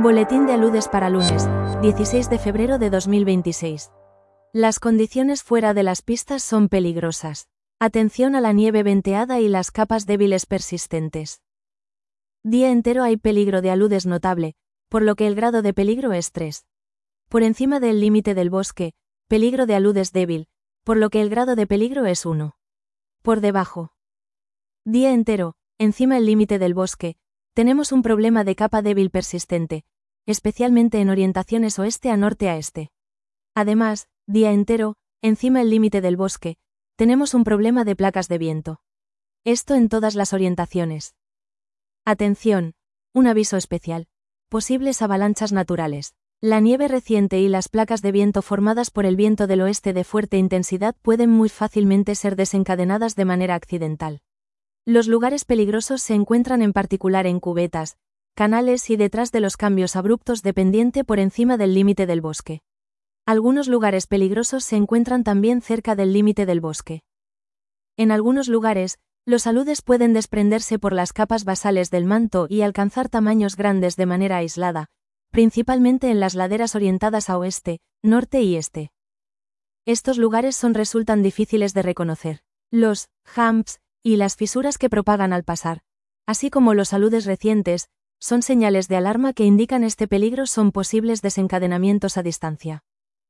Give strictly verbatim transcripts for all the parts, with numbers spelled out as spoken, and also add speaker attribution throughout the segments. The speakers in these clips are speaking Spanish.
Speaker 1: Boletín de aludes para lunes, dieciséis de febrero de dos mil veintiséis. Las condiciones fuera de las pistas son peligrosas. Atención a la nieve venteada y las capas débiles persistentes. Día entero hay peligro de aludes notable, por lo que el grado de peligro es tres. Por encima del límite del bosque, peligro de aludes débil, por lo que el grado de peligro es uno. Por debajo. Día entero, encima el límite del bosque, tenemos un problema de capa débil persistente, especialmente en orientaciones oeste a norte a este. Además, día entero, encima el límite del bosque, tenemos un problema de placas de viento. Esto en todas las orientaciones. Atención, un aviso especial. Posibles avalanchas naturales. La nieve reciente y las placas de viento formadas por el viento del oeste de fuerte intensidad pueden muy fácilmente ser desencadenadas de manera accidental. Los lugares peligrosos se encuentran en particular en cubetas, canales y detrás de los cambios abruptos de pendiente por encima del límite del bosque. Algunos lugares peligrosos se encuentran también cerca del límite del bosque. En algunos lugares, los aludes pueden desprenderse por las capas basales del manto y alcanzar tamaños grandes de manera aislada, principalmente en las laderas orientadas a oeste, norte y este. Estos lugares son resultan difíciles de reconocer. Los humps y las fisuras que propagan al pasar, así como los aludes recientes, son señales de alarma que indican este peligro son posibles desencadenamientos a distancia.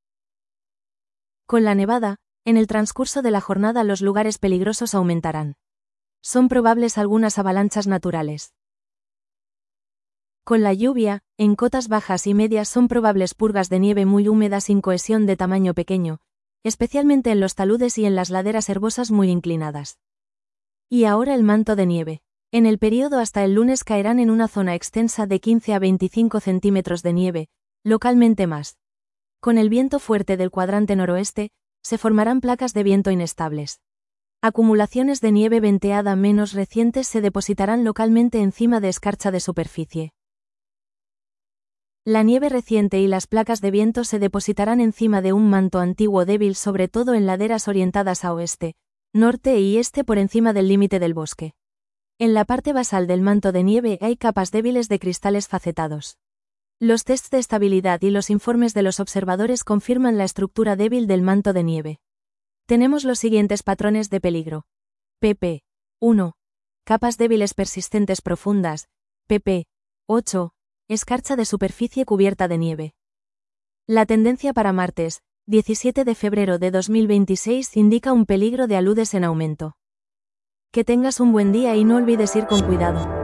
Speaker 1: Con la nevada, en el transcurso de la jornada los lugares peligrosos aumentarán. Son probables algunas avalanchas naturales. Con la lluvia, en cotas bajas y medias son probables purgas de nieve muy húmeda sin cohesión de tamaño pequeño, especialmente en los taludes y en las laderas herbosas muy inclinadas. Y ahora el manto de nieve. En el periodo hasta el lunes caerán en una zona extensa de quince a veinticinco centímetros de nieve, localmente más. Con el viento fuerte del cuadrante noroeste, se formarán placas de viento inestables. Acumulaciones de nieve venteada menos recientes se depositarán localmente encima de escarcha de superficie. La nieve reciente y las placas de viento se depositarán encima de un manto antiguo débil sobre todo en laderas orientadas a oeste, norte y este por encima del límite del bosque. En la parte basal del manto de nieve hay capas débiles de cristales facetados. Los tests de estabilidad y los informes de los observadores confirman la estructura débil del manto de nieve. Tenemos los siguientes patrones de peligro. P P uno. Capas débiles persistentes profundas. P P ocho. Escarcha de superficie cubierta de nieve. La tendencia para martes, diecisiete de febrero de dos mil veintiséis indica un peligro de aludes en aumento. Que tengas un buen día y no olvides ir con cuidado.